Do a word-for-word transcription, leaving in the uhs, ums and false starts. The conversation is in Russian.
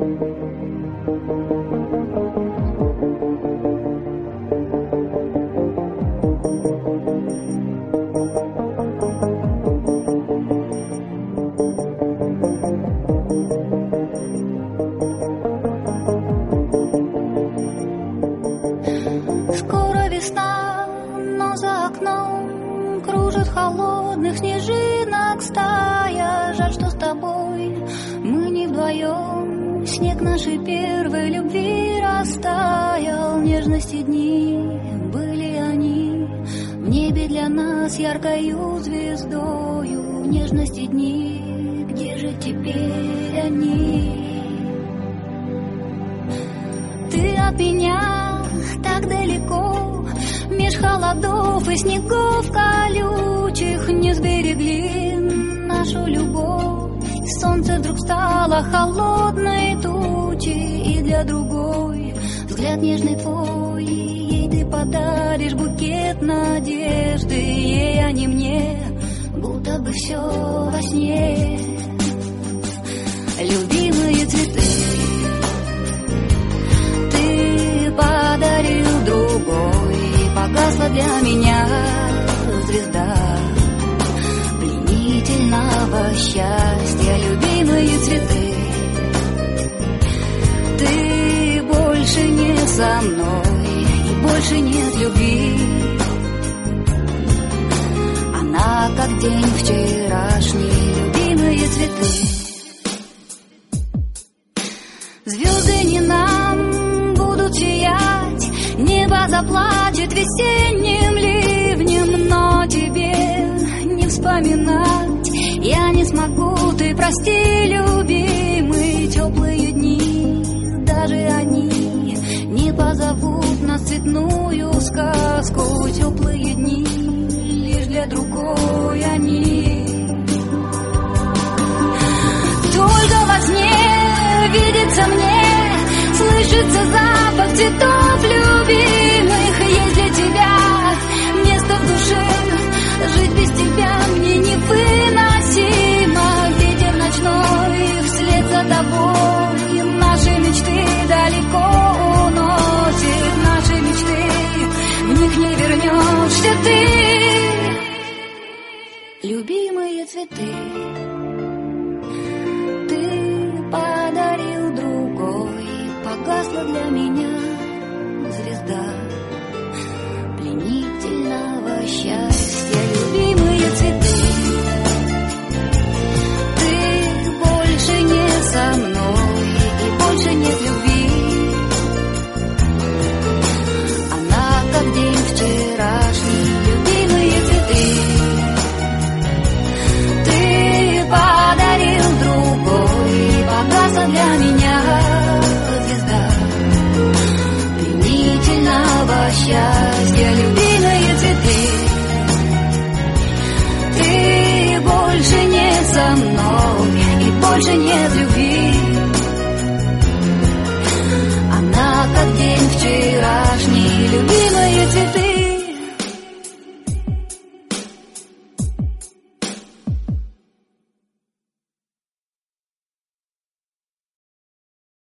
Скоро весна, но за окном кружит холодных снежинок стая. Жаль, что с тобой мы не вдвоем. Снег нашей первой любви растаял. Нежности дни были они в небе для нас яркою звездою. Нежности дни, где же теперь они? Ты от меня так далеко, меж холодов и снегов колючих. Не сберегли нашу любовь. Солнце вдруг стало холодной тучей. И для другой взгляд нежный твой, ей ты подаришь букет надежды. Ей, а не мне, будто бы все во сне. Любимые цветы подарил другой, погасла для меня звезда пленительного счастья. Любимые цветы, ты больше не со мной, и больше нет любви. Она как день вчерашний. Любимые цветы, звезды не нам будут сиять, небо заплачет весенним ливнем, но тебе не вспоминать я не смогу. Ты прости, любимый, теплые дни, даже они не позовут нас в цветную сказку. Теплые дни лишь для другой они. Только во сне видится мне, слышится запах цветов любимых. Есть для тебя место в душе, жить без тебя мне невыносимо. Ветер ночной вслед за тобой наши мечты далеко уносит. Наши мечты, в них не вернешься ты. Любимые цветы подарил другой, погасла для меня звезда пленительного счастья. Любимые цветы, ты больше не со мной, и больше нет любви. Она как день вчерашний. Любимые цветы, ты подарил другой, погасла для меня звезда пленительного счастья. Любимые цветы, ты больше не со мной, и больше нет